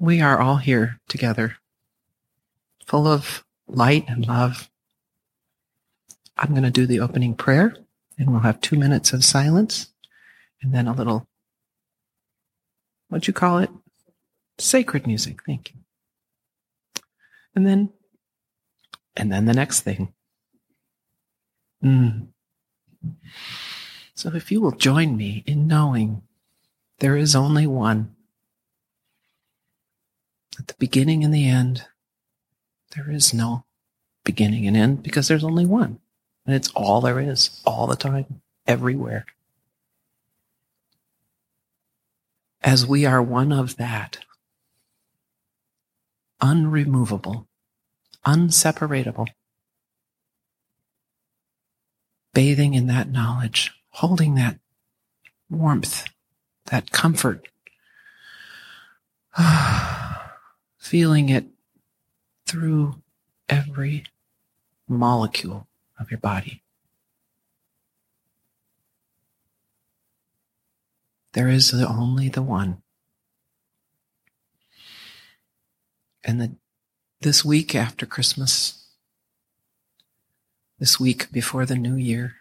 We are all here together, full of light and love. I'm going to do the opening prayer, and we'll have 2 minutes of silence, and then a little, what'd you call it? Sacred music. Thank you. And then the next thing. So if you will join me in knowing there is only one. At the beginning and the end, there is no beginning and end because there's only one. And it's all there is, all the time, everywhere. As we are one of that, unremovable, unseparatable, bathing in that knowledge, holding that warmth, that comfort, feeling it through every molecule of your body. There is only the one. And this week after Christmas, this week before the new year,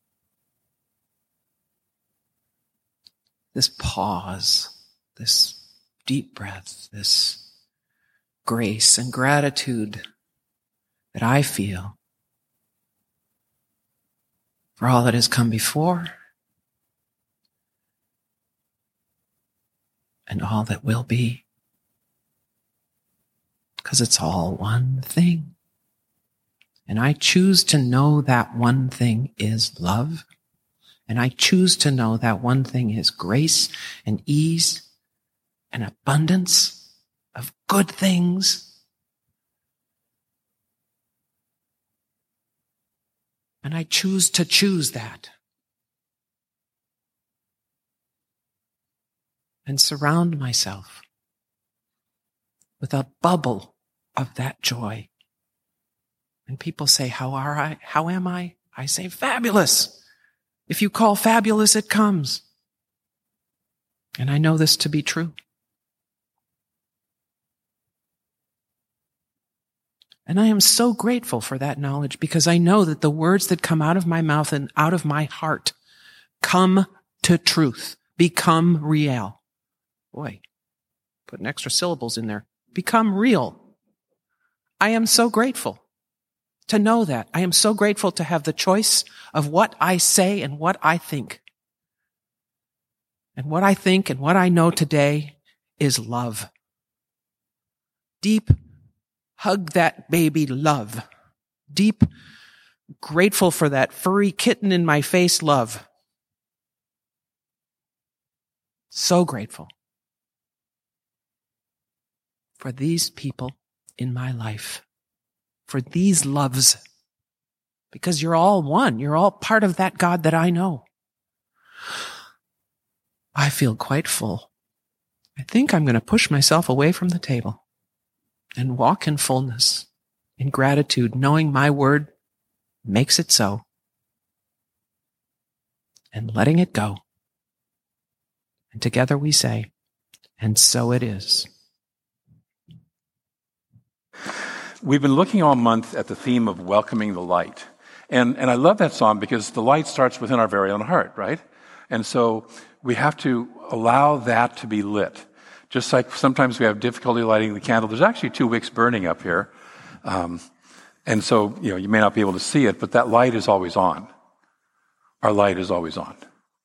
this pause, this deep breath, this grace and gratitude that I feel for all that has come before and all that will be, because it's all one thing. And I choose to know that one thing is love. And I choose to know that one thing is grace and ease and abundance of good things. And I choose to choose that. And surround myself with a bubble of that joy. And people say, how are I? How am I? I say, fabulous. If you call fabulous, it comes. And I know this to be true. And I am so grateful for that knowledge because I know that the words that come out of my mouth and out of my heart come to truth, become real. Boy, putting extra syllables in there. Become real. I am so grateful to know that. I am so grateful to have the choice of what I say and what I think. And what I think and what I know today is love. Deep, hug that baby love. Deep, grateful for that furry kitten in my face love. So grateful for these people in my life, for these loves, because you're all one. You're all part of that God that I know. I feel quite full. I think I'm going to push myself away from the table and walk in fullness, in gratitude, knowing my word makes it so, and letting it go. And together we say, and so it is. We've been looking all month at the theme of welcoming the light. And I love that song because the light starts within our very own heart, right? And so we have to allow that to be lit. Just like sometimes we have difficulty lighting the candle. There's actually 2 wicks burning up here. And so, you may not be able to see it, but that light is always on. Our light is always on.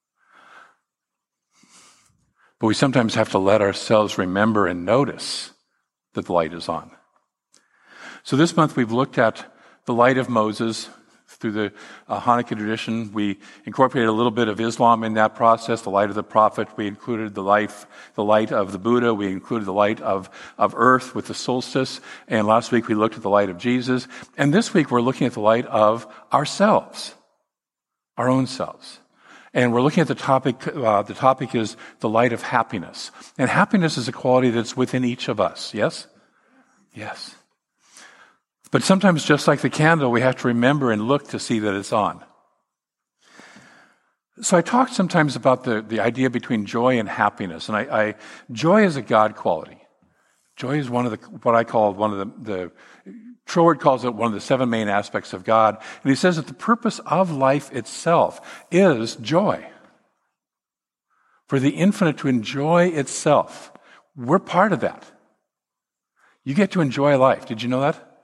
But we sometimes have to let ourselves remember and notice that the light is on. So this month we've looked at the light of Moses through the Hanukkah tradition. We incorporated a little bit of Islam in that process, the light of the prophet. We included the light of the Buddha. We included the light of earth with the solstice. And last week we looked at the light of Jesus. And this week we're looking at the light of ourselves, our own selves. And we're looking at the topic is the light of happiness. And happiness is a quality that's within each of us, yes? Yes. But sometimes, just like the candle, we have to remember and look to see that it's on. So I talk sometimes about the idea between joy and happiness. And joy is a God quality. Joy is what I call one of the Troward calls it one of the 7 main aspects of God. And he says that the purpose of life itself is joy. For the infinite to enjoy itself. We're part of that. You get to enjoy life. Did you know that?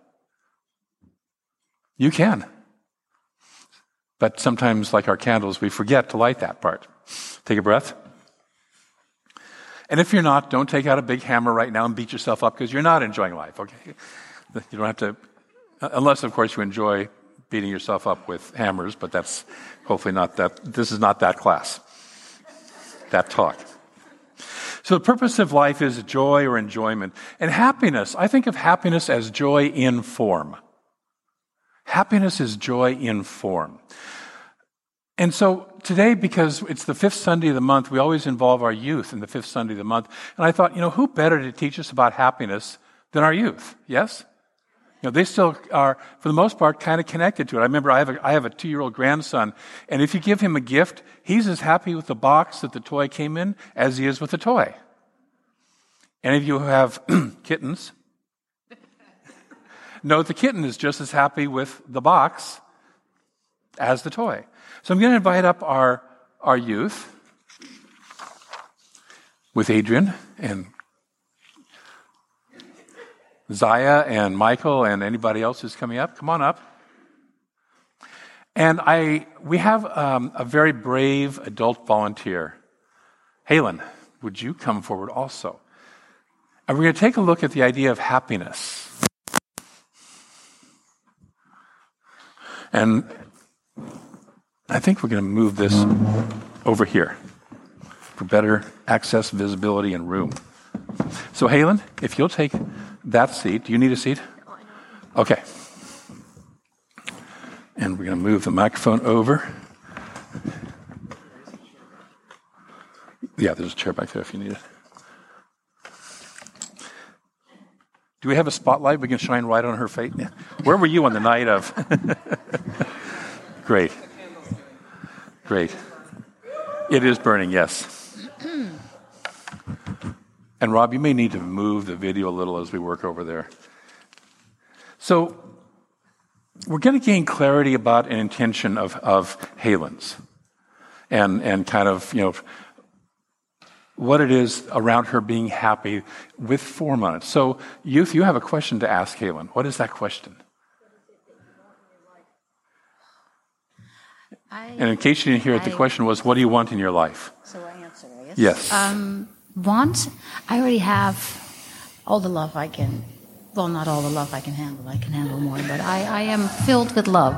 You can. But sometimes, like our candles, we forget to light that part. Take a breath. And if you're not, don't take out a big hammer right now and beat yourself up because you're not enjoying life, okay? You don't have to, unless, of course, you enjoy beating yourself up with hammers, but that's hopefully not that. This is not that class, that talk. So the purpose of life is joy or enjoyment. And happiness, I think of happiness as joy in form. Happiness is joy in form. And so today, because it's the 5th Sunday of the month, we always involve our youth in the 5th Sunday of the month. And I thought, who better to teach us about happiness than our youth? Yes? They still are, for the most part, kind of connected to it. I remember I have a 2-year-old grandson, and if you give him a gift, he's as happy with the box that the toy came in as he is with the toy. Any of you who have kittens know the kitten is just as happy with the box as the toy. So I'm going to invite up our youth with Adrian and Zaya and Michael and anybody else who's coming up. Come on up. And we have a very brave adult volunteer. Halen, would you come forward also? And we're going to take a look at the idea of happiness. And I think we're going to move this over here for better access, visibility, and room. So, Halen, if you'll take that seat. Do you need a seat? Okay. And we're going to move the microphone over. Yeah, there's a chair back there if you need it. Do we have a spotlight we can shine right on her face? Where were you on the night of? Great. Great. It is burning, yes. And Rob, you may need to move the video a little as we work over there. So we're going to gain clarity about an intention of Halen's and kind of, what it is around her being happy with form on it. So, youth, you have a question to ask Halen. What is that question? And in case you didn't hear it, the question was, what do you want in your life? So I answer, I guess. Yes. Want? I already have all the love I can, well, not all the love I can handle more, but I am filled with love.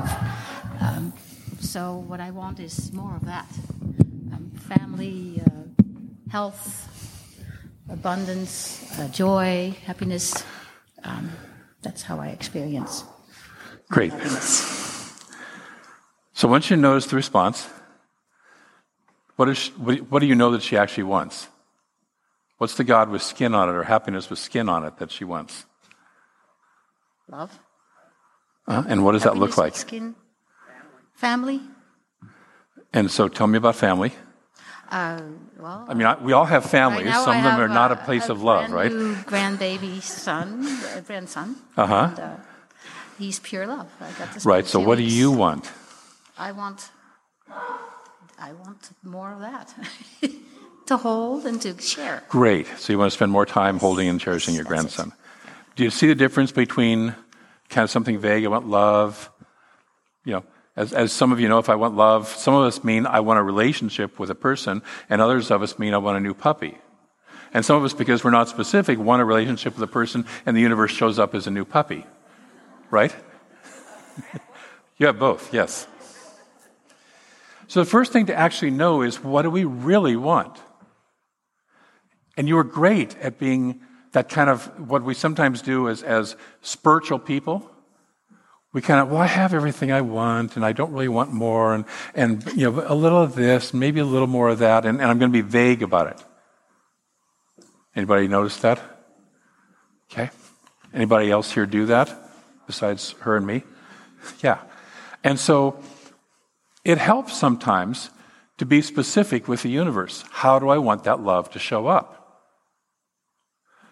So what I want is more of that. Family, health, abundance, joy, happiness. That's how I experience Great. happiness. So once you notice the response, what do you know that she actually wants? What's the God with skin on it, or happiness with skin on it, that she wants? Love. And what does that look like? Skin. Family. And so tell me about family. Well, I mean, we all have families. right now Some of them I are have not a place of love, right? New grandbaby grandson. Uh-huh. And, he's pure love. I got this. Right. So what do you want? I want more of that. To hold and to share. Great. So you want to spend more time holding and cherishing your grandson. Do you see the difference between kind of something vague, I want love? As some of you know, if I want love, some of us mean I want a relationship with a person, and others of us mean I want a new puppy. And some of us, because we're not specific, want a relationship with a person, and the universe shows up as a new puppy. Right? You have both, yes. So the first thing to actually know is, what do we really want? And you are great at being that kind of, what we sometimes do as spiritual people. We kind of, I have everything I want, and I don't really want more, and a little of this, maybe a little more of that, and I'm going to be vague about it. Anybody notice that? Okay. Anybody else here do that besides her and me? Yeah. And so it helps sometimes to be specific with the universe. How do I want that love to show up?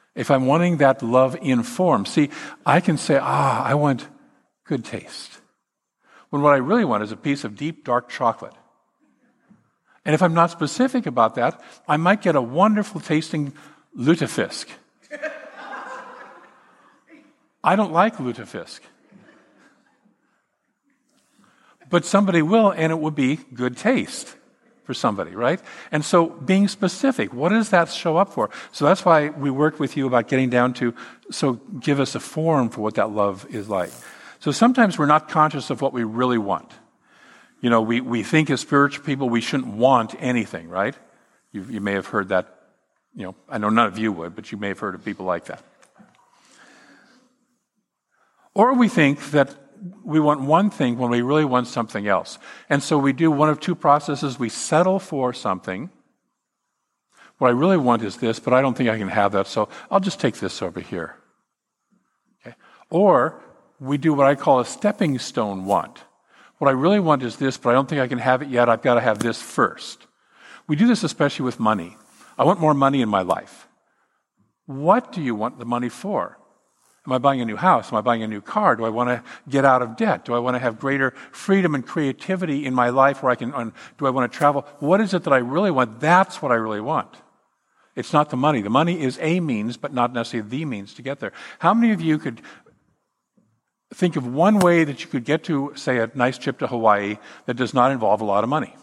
If I'm wanting that love in form, see, I can say, I want good taste. When what I really want is a piece of deep, dark chocolate. And if I'm not specific about that, I might get a wonderful tasting lutefisk. I don't like lutefisk. But somebody will, and it will be good taste for somebody, right? And so being specific, what does that show up for? So that's why we worked with you about getting down to, so give us a form for what that love is like. So sometimes we're not conscious of what we really want. You know, we think as spiritual people we shouldn't want anything, right? You may have heard that, you know, I know none of you would, but you may have heard of people like that. Or we think that we want one thing when we really want something else. And so we do one of two processes. We settle for something. What I really want is this, but I don't think I can have that, so I'll just take this over here. Okay? Or we do what I call a stepping stone want. What I really want is this, but I don't think I can have it yet. I've got to have this first. We do this especially with money. I want more money in my life. What do you want the money for? Am I buying a new house? Am I buying a new car? Do I want to get out of debt? Do I want to have greater freedom and creativity in my life where do I want to travel? What is it that I really want? That's what I really want. It's not the money. The money is a means, but not necessarily the means to get there. How many of you could think of one way that you could get to, say, a nice trip to Hawaii that does not involve a lot of money?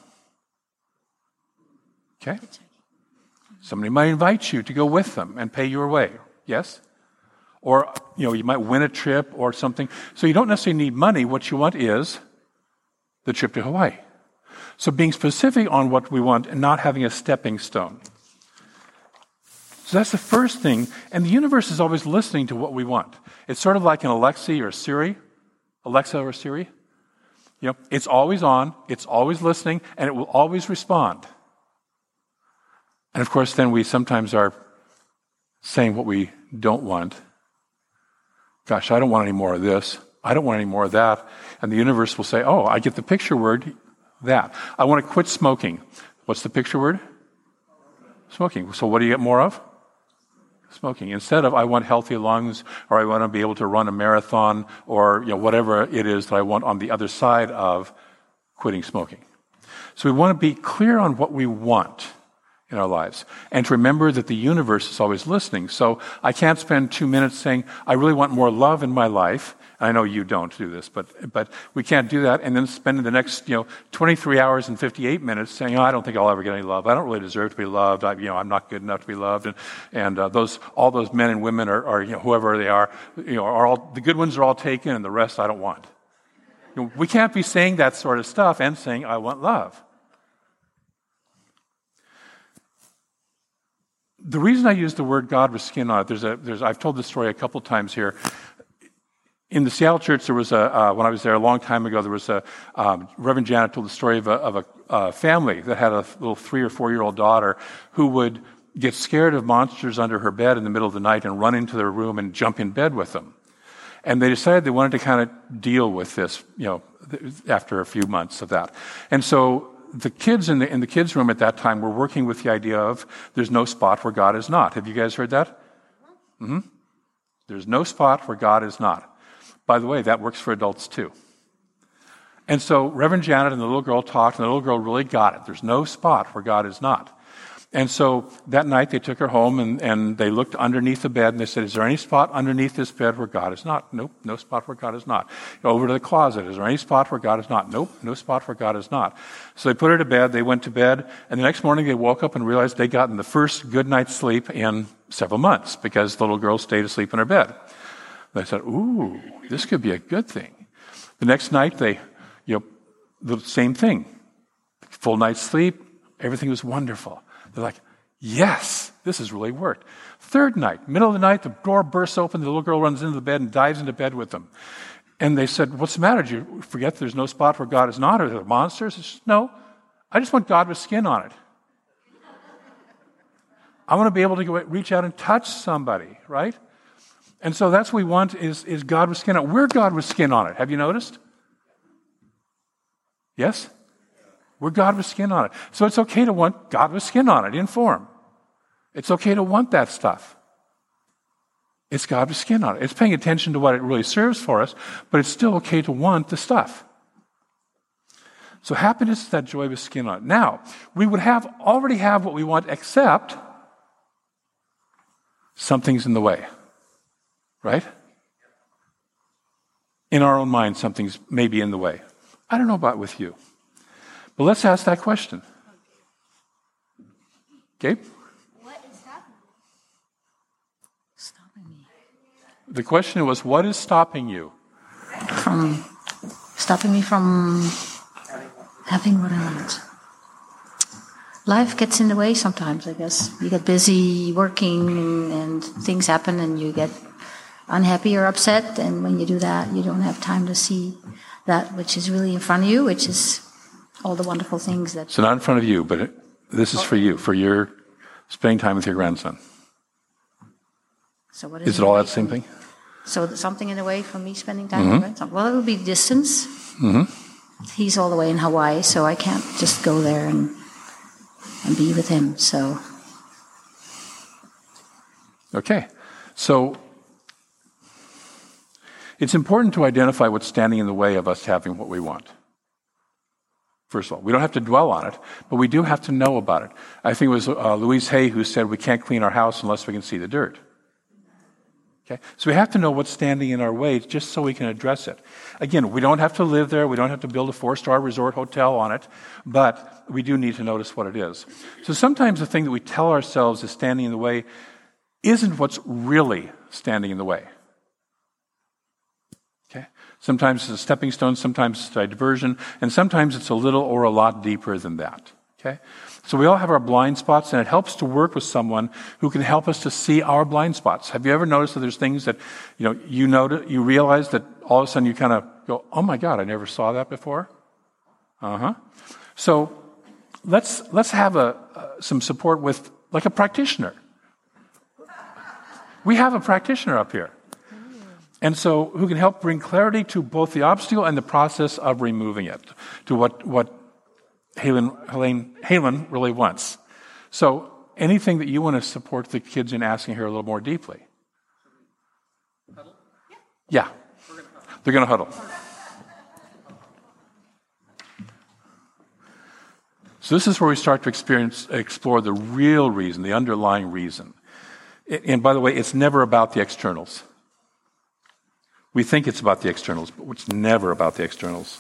Okay? Somebody might invite you to go with them and pay your way. Yes? Or, you know, you might win a trip or something. So you don't necessarily need money. What you want is the trip to Hawaii. So being specific on what we want and not having a stepping stone. So that's the first thing. And the universe is always listening to what we want. It's sort of like an Alexa or Siri. You know, it's always on, it's always listening, and it will always respond. And of course, then we sometimes are saying what we don't want. Gosh, I don't want any more of this. I don't want any more of that. And the universe will say, oh, I get the picture word, that. I want to quit smoking. What's the picture word? Smoking. So what do you get more of? Smoking. Instead of I want healthy lungs, or I want to be able to run a marathon, or whatever it is that I want on the other side of quitting smoking. So we want to be clear on what we want in our lives, and to remember that the universe is always listening. So I can't spend 2 minutes saying, I really want more love in my life. I know you don't do this, but we can't do that, and then spend the next 23 hours and 58 minutes saying, I don't think I'll ever get any love. I don't really deserve to be loved. I'm not good enough to be loved. And all those men and women are whoever they are all the good ones are all taken, and the rest I don't want. We can't be saying that sort of stuff and saying I want love. The reason I use the word God with skin on it, I've told this story a couple times here. In the Seattle church, there was when I was there a long time ago, there was Reverend Janet told the story of a family that had a little 3 or 4 year old daughter who would get scared of monsters under her bed in the middle of the night and run into their room and jump in bed with them. And they decided they wanted to kind of deal with this, after a few months of that. And so the kids in the kids' room at that time were working with the idea of there's no spot where God is not. Have you guys heard that? Mm-hmm. There's no spot where God is not. By the way, that works for adults too. And so Reverend Janet and the little girl talked, and the little girl really got it. There's no spot where God is not. And so that night they took her home and they looked underneath the bed and they said, is there any spot underneath this bed where God is not? Nope, no spot where God is not. Over to the closet, is there any spot where God is not? Nope, no spot where God is not. So they put her to bed, they went to bed, and the next morning they woke up and realized they'd gotten the first good night's sleep in several months because the little girl stayed asleep in her bed. They said, ooh, this could be a good thing. The next night the same thing. Full night's sleep, everything was wonderful. They're like, yes, this has really worked. Third night, middle of the night, the door bursts open, the little girl runs into the bed and dives into bed with them. And they said, what's the matter? Did you forget there's no spot where God is not? Are there monsters? Said, no, I just want God with skin on it. I want to be able to reach out and touch somebody, right? And so that's what we want is God with skin on it. We're God with skin on it. Have you noticed? Yes? We're God with skin on it. So it's okay to want God with skin on it in form. It's okay to want that stuff. It's got to have skin on it. It's paying attention to what it really serves for us, but it's still okay to want the stuff. So happiness is that joy with skin on it. Now, we would already have what we want, except something's in the way. Right? In our own mind, something's maybe in the way. I don't know about with you. But let's ask that question. Gabe? What is stopping me? The question was, what is stopping you? Stopping me from having what I want. Life gets in the way sometimes, I guess. You get busy working and things happen and you get unhappy or upset, and when you do that, you don't have time to see that which is really in front of you, which is all the wonderful things that... So not in front of you, but this is for you, for your spending time with your grandson. So what is it all that same thing? So something in the way for me spending time with my grandson? Well, it would be distance. He's all the way in Hawaii, so I can't just go there and be with him, so... Okay, so... It's important to identify what's standing in the way of us having what we want. First of all, we don't have to dwell on it, but we do have to know about it. I think it was Louise Hay who said we can't clean our house unless we can see the dirt. Okay? So we have to know what's standing in our way just so we can address it. Again, we don't have to live there. We don't have to build a 4-star resort hotel on it, but we do need to notice what it is. So sometimes the thing that we tell ourselves is standing in the way isn't what's really standing in the way. Sometimes it's a stepping stone, sometimes it's a diversion, and sometimes it's a little or a lot deeper than that. Okay? So we all have our blind spots, and it helps to work with someone who can help us to see our blind spots. Have you ever noticed that there's things that you realize that all of a sudden you kind of go, oh my God, I never saw that before? So let's have some support with like a practitioner. We have a practitioner up here. And so, who can help bring clarity to both the obstacle and the process of removing it, to what Halen really wants. So, anything that you want to support the kids in asking her a little more deeply? Huddle? Yeah. They're going to huddle. So this is where we start to explore the real reason, the underlying reason. And by the way, it's never about the externals. We think it's about the externals, but it's never about the externals.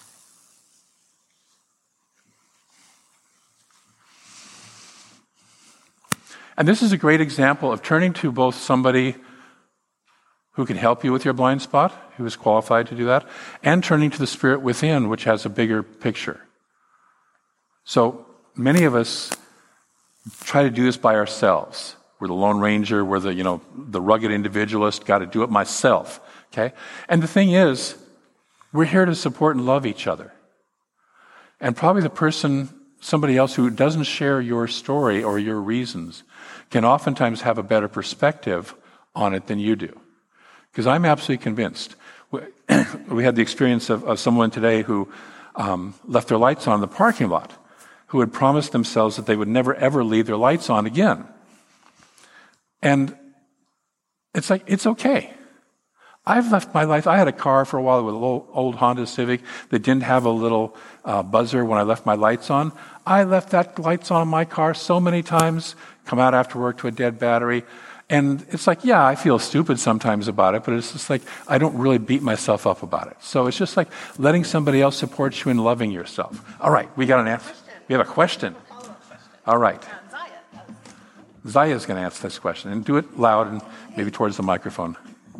And this is a great example of turning to both somebody who can help you with your blind spot, who is qualified to do that, and turning to the Spirit within, which has a bigger picture. So many of us try to do this by ourselves. We're the Lone Ranger, we're the rugged individualist, got to do it myself. Okay? And the thing is, we're here to support and love each other. And probably somebody else who doesn't share your story or your reasons, can oftentimes have a better perspective on it than you do. Because I'm absolutely convinced. We had the experience of someone today who left their lights on in the parking lot, who had promised themselves that they would never ever leave their lights on again. And it's like, it's okay. I've left my lights. I had a car for a while with a little old Honda Civic that didn't have a little buzzer when I left my lights on. I left that lights on in my car so many times, come out after work to a dead battery. And it's like, yeah, I feel stupid sometimes about it, but it's just like, I don't really beat myself up about it. So it's just like letting somebody else support you in loving yourself. All right, we got an answer. We have a question. All right. Zaya is going to answer this question. And do it loud and maybe towards the microphone.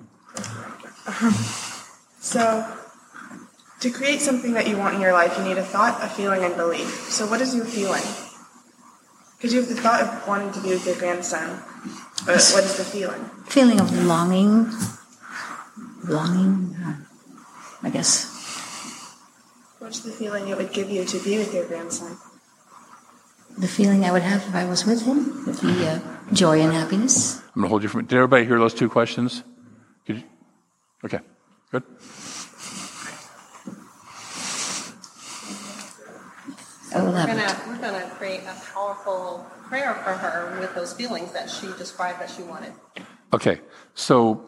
So, to create something that you want in your life, you need a thought, a feeling, and belief. So what is your feeling? Because you have the thought of wanting to be with your grandson, but what is the feeling? Feeling of longing, I guess. What's the feeling it would give you to be with your grandson? The feeling I would have if I was with him would be joy and happiness. I'm going to hold you from it. Did everybody hear those two questions? Okay, good. We're going to create a powerful prayer for her with those feelings that she described that she wanted. Okay, So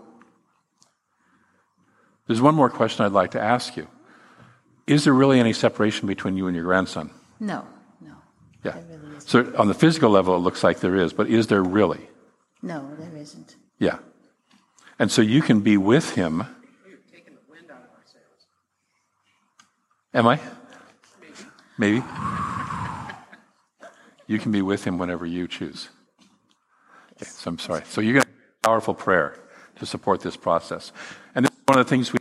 there's one more question I'd like to ask you. Is there really any separation between you and your grandson? No. Yeah. There really isn't. So on the physical level, it looks like there is, but is there really? No, there isn't. Yeah. And so you can be with him. You've taken the wind out of our sails. Am I? Maybe. You can be with him whenever you choose. Okay, so I'm sorry. So you're going to have a powerful prayer to support this process. And this is one of the things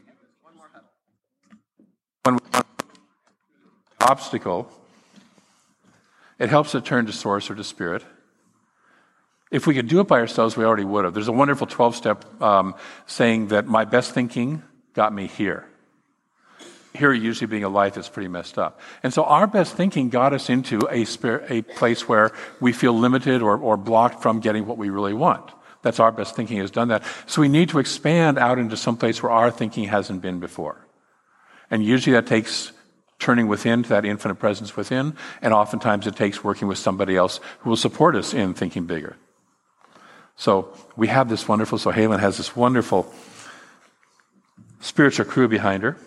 when we want obstacle, it helps to turn to source or to spirit. If we could do it by ourselves, we already would have. There's a wonderful 12-step saying that my best thinking got me here. Here usually being a life that's pretty messed up. And so our best thinking got us into a place where we feel limited or blocked from getting what we really want. That's our best thinking has done that. So we need to expand out into some place where our thinking hasn't been before. And usually that takes turning within to that infinite presence within, and oftentimes it takes working with somebody else who will support us in thinking bigger. So we have this wonderful, so Helen has this wonderful spiritual crew behind her.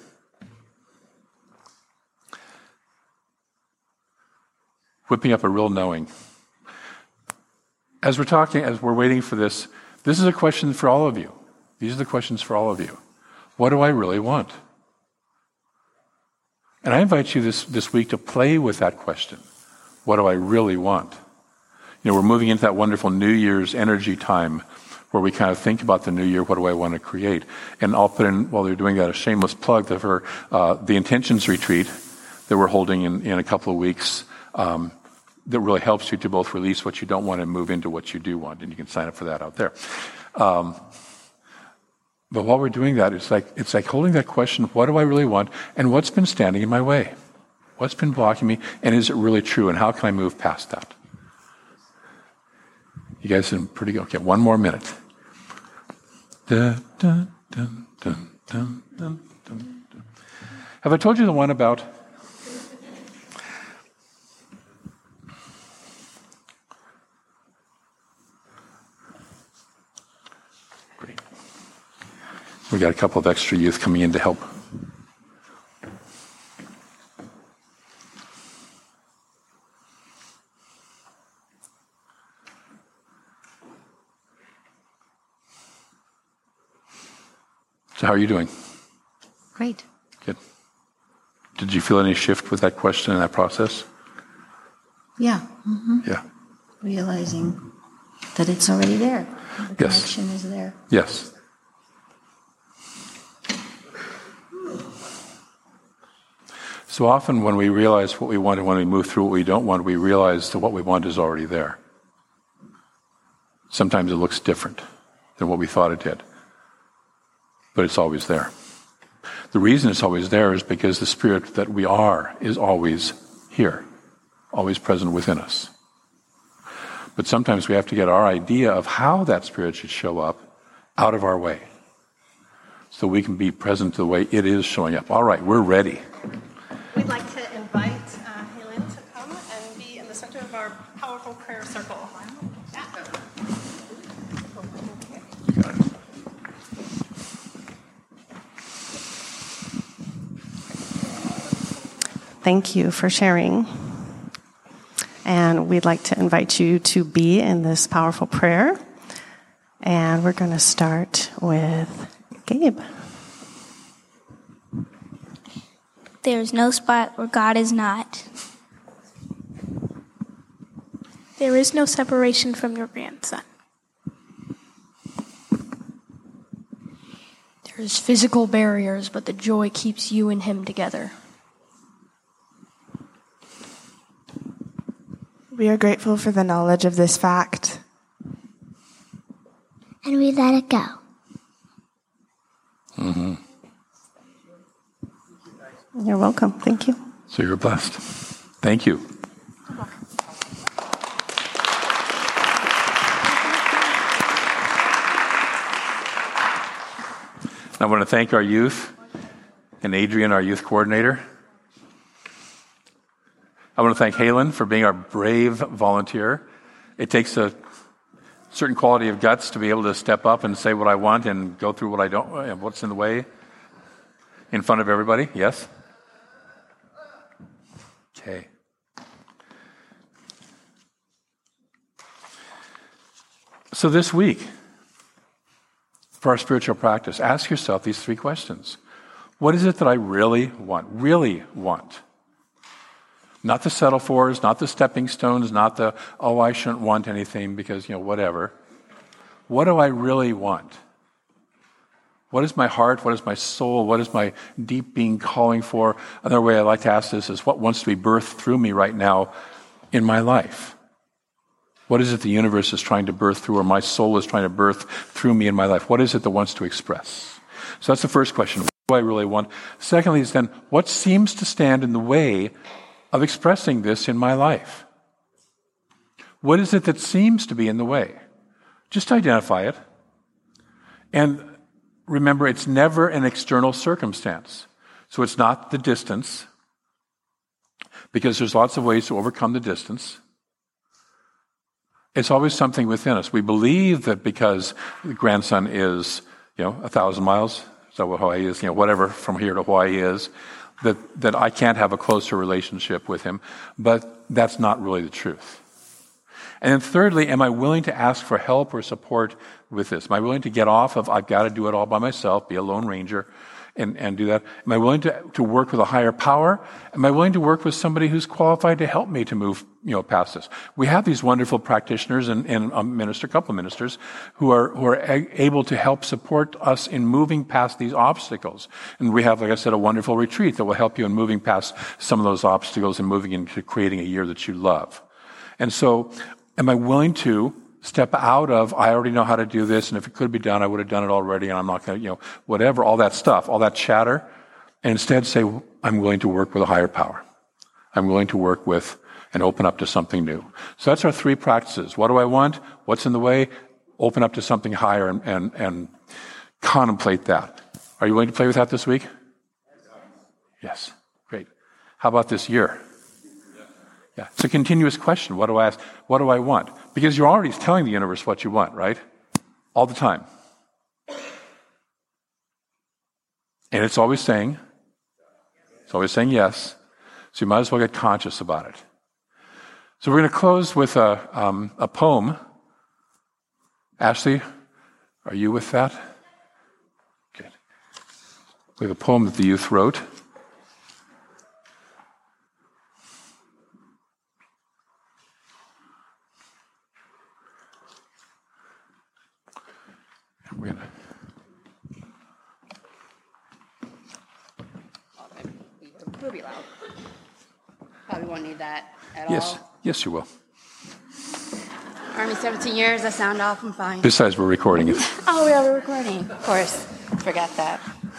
Whipping up a real knowing. As we're waiting for this is a question for all of you. These are the questions for all of you. What do I really want? And I invite you this week to play with that question. What do I really want? We're moving into that wonderful New Year's energy time where we kind of think about the new year, what do I want to create? And I'll put in, while you're doing that, a shameless plug for the Intentions Retreat that we're holding in a couple of weeks that really helps you to both release what you don't want and move into what you do want. And you can sign up for that out there. But while we're doing that, it's like holding that question, what do I really want? And what's been standing in my way? What's been blocking me? And is it really true? And how can I move past that? You guys are pretty good. Okay, one more minute. Dun, dun, dun, dun, dun, dun, dun. Have I told you the one about... Great. We got a couple of extra youth coming in to help. So how are you doing? Great. Good. Did you feel any shift with that question and that process? Yeah. Mm-hmm. Yeah. Realizing that it's already there. The Yes. connection is there. Yes. So often when we realize what we want and when we move through what we don't want, we realize that what we want is already there. Sometimes it looks different than what we thought it did, but it's always there. The reason it's always there is because the spirit that we are is always here, always present within us. But sometimes we have to get our idea of how that spirit should show up out of our way so we can be present to the way it is showing up. All right, we're ready. We'd like to invite Helen to come and be in the center of our powerful prayer circle. You got it. Thank you for sharing. And we'd like to invite you to be in this powerful prayer. And we're going to start with Gabe. There is no spot where God is not. There is no separation from your grandson. There's physical barriers, but the joy keeps you and him together. We are grateful for the knowledge of this fact. And we let it go. Mm-hmm. You're welcome. Thank you. So you're blessed. Thank you. I want to thank our youth and Adrian, our youth coordinator. I want to thank Helen for being our brave volunteer. It takes certain quality of guts to be able to step up and say what I want and go through what I don't, what's in the way in front of everybody? Yes? Okay. So this week, for our spiritual practice, ask yourself these 3 questions. What is it that I really want? Really want. Not the settle fors, not the stepping stones, not the, oh, I shouldn't want anything because, whatever. What do I really want? What is my heart? What is my soul? What is my deep being calling for? Another way I like to ask this is, what wants to be birthed through me right now in my life? What is it the universe is trying to birth through, or my soul is trying to birth through me in my life? What is it that wants to express? So that's the first question. What do I really want? Secondly is then, what seems to stand in the way of expressing this in my life? What is it that seems to be in the way? Just identify it. And remember, it's never an external circumstance. So it's not the distance, because there's lots of ways to overcome the distance. It's always something within us. We believe that because the grandson is, 1,000 miles, is that what Hawaii is, whatever from here to Hawaii is, that I can't have a closer relationship with him. But that's not really the truth. And then thirdly, am I willing to ask for help or support with this? Am I willing to get off of, I've got to do it all by myself, be a lone ranger, and do that? Am I willing to work with a higher power? Am I willing to work with somebody who's qualified to help me to move, past this? We have these wonderful practitioners and a couple of ministers who are able to help support us in moving past these obstacles. And we have, like I said, a wonderful retreat that will help you in moving past some of those obstacles and moving into creating a year that you love. And so, am I willing to step out of, I already know how to do this, and if it could be done, I would have done it already, and I'm not going to, whatever, all that stuff, all that chatter, and instead say, I'm willing to work with a higher power. I'm willing to work with and open up to something new. So that's our 3 practices. What do I want? What's in the way? Open up to something higher and contemplate that. Are you willing to play with that this week? Yes. Great. How about this year? Yeah, it's a continuous question. What do I ask? What do I want? Because you're already telling the universe what you want, right? All the time. And it's always saying yes. So you might as well get conscious about it. So we're going to close with a poem. Ashley, are you with that? Good. We have a poem that the youth wrote. We're gonna... We'll be loud. Probably won't need that at all. Yes, you will. Army 17 years, I sound off, I'm fine. Besides, we're recording it. Oh, we are recording. Of course. Forgot that.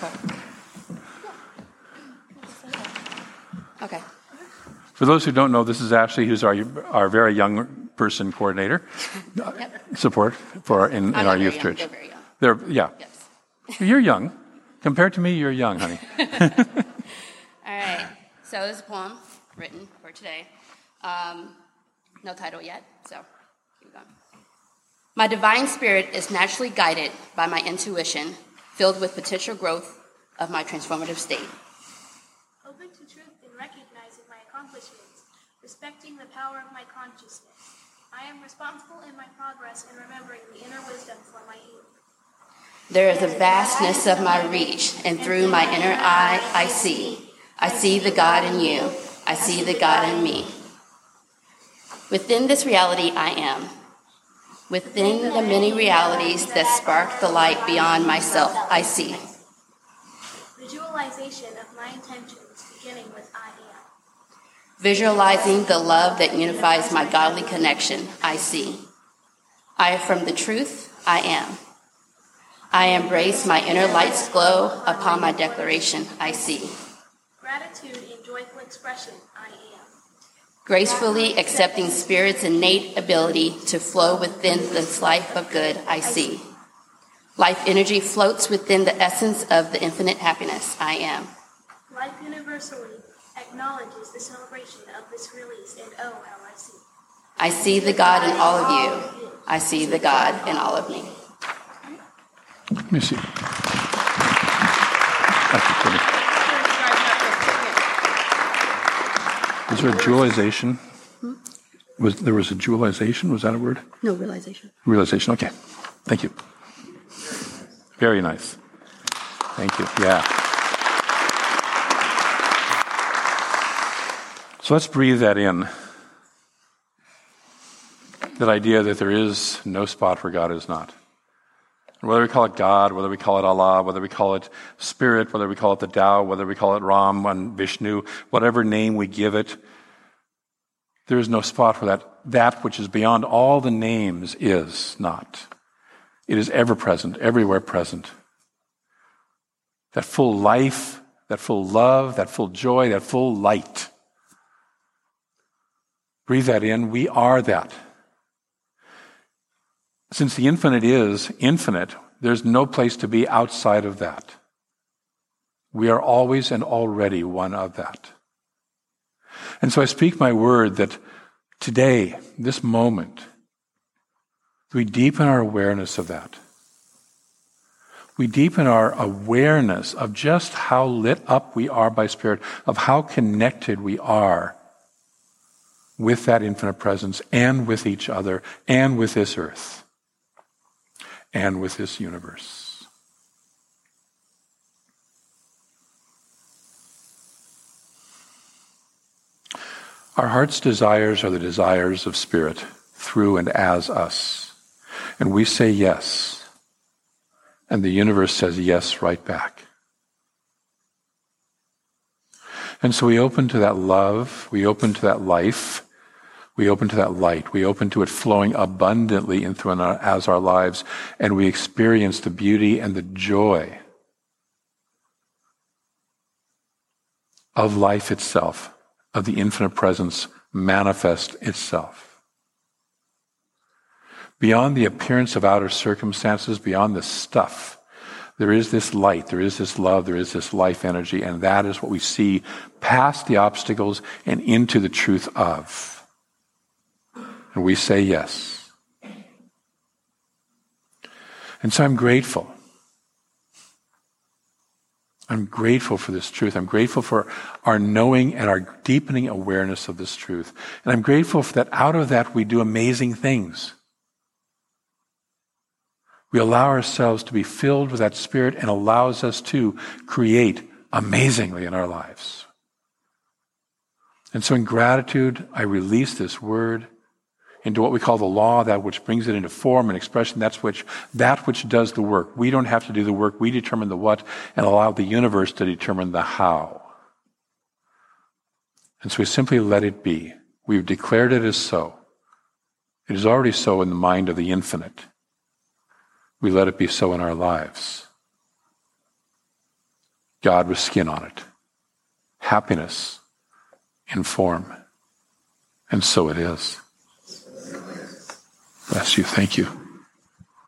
Okay. For those who don't know, this is Ashley, who's our very young person coordinator. Support for in our youth church. They're very young. Yes. You're young. Compared to me, you're young, honey. All right. So this is a poem written for today. No title yet, so keep going. My divine spirit is naturally guided by my intuition, filled with potential growth of my transformative state. Open to truth in recognizing my accomplishments, respecting the power of my consciousness. I am responsible in my progress in remembering the inner wisdom for my youth. There is a vastness of my reach, and through my inner eye, I see. I see the God in you. I see the God in me. Within this reality, I am. Within the many realities that spark the light beyond myself, I see. Visualization of my intentions, beginning with I am. Visualizing the love that unifies my godly connection, I see. I affirm the truth, I am. I embrace my inner light's glow upon my declaration, I see. Gratitude in joyful expression, I am. Gracefully accepting Spirit's innate ability to flow within this life of good, I see. Life energy floats within the essence of the infinite happiness, I am. Life universally acknowledges the celebration of this release, and oh, how I see. I see the God in all of you. I see the God in all of me. Let me see. Was there a dualization? There was a dualization? Was that a word? No, realization. Realization, okay. Thank you. Very nice. Thank you. Yeah. So let's breathe that in. That idea that there is no spot where God is not. Whether we call it God, whether we call it Allah, whether we call it Spirit, whether we call it the Tao, whether we call it Ram and Vishnu, whatever name we give it, there is no spot where that which is beyond all the names is not. It is ever present, everywhere present. That full life, that full love, that full joy, that full light. Breathe that in. We are that. Since the infinite is infinite, there's no place to be outside of that. We are always and already one of that. And so I speak my word that today, this moment, we deepen our awareness of that. We deepen our awareness of just how lit up we are by Spirit, of how connected we are with that infinite presence and with each other and with this earth and with this universe. Our heart's desires are the desires of Spirit through and as us. And we say yes. And the universe says yes right back. And so we open to that love, we open to that life, we open to that light, we open to it flowing abundantly in through and as our lives, and we experience the beauty and the joy of life itself, of the infinite presence manifest itself. Beyond the appearance of outer circumstances, beyond the stuff, there is this light, there is this love, there is this life energy, and that is what we see past the obstacles and into the truth of. And we say yes. And so I'm grateful. I'm grateful for this truth. I'm grateful for our knowing and our deepening awareness of this truth. And I'm grateful for that out of that we do amazing things. We allow ourselves to be filled with that Spirit and allows us to create amazingly in our lives. And so in gratitude, I release this word into what we call the law, that which brings it into form and expression, that which does the work. We don't have to do the work. We determine the what and allow the universe to determine the how. And so we simply let it be. We've declared it as so. It is already so in the mind of the infinite. We let it be so in our lives. God with skin on it. Happiness in form. And so it is. Bless you. Thank you.